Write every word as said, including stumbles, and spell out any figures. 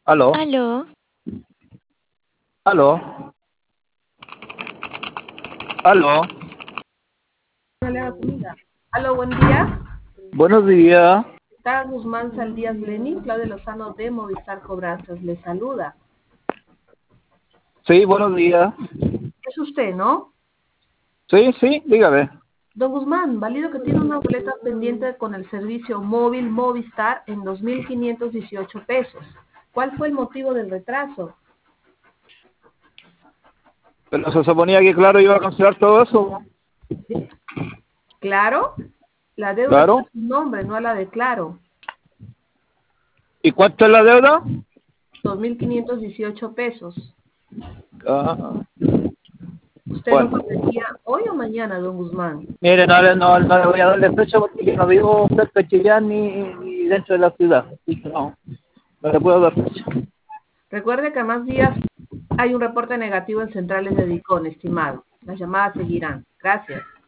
Aló, Aló, aló, aló. No le haga comida. Aló, buen día. Buenos días. Está Guzmán Saldías Lenin, Claudia Lozano de Movistar Cobranzas. Le saluda. Sí, buenos días. Es usted, ¿no? Sí, sí, dígame. Don Guzmán, válido que tiene una boleta pendiente con el servicio móvil Movistar en dos mil quinientos dieciocho pesos. ¿Cuál fue el motivo del retraso? Pero se suponía que, claro, iba a cancelar todo eso. Claro, la deuda está Claro. a su nombre, no a la de Claro. ¿Y cuánto es la deuda? dos mil quinientos dieciocho pesos. Ah, ¿Usted lo bueno, pagaría hoy o mañana, don Guzmán? mire, no, le- no, no le voy a darle fecha porque yo no vivo cerca de Chillán ni, ni dentro de la ciudad. Así que no, no le puedo dar fecha. Recuerde que a más días hay un reporte negativo en centrales de Dicón, estimado. Las llamadas seguirán. Gracias.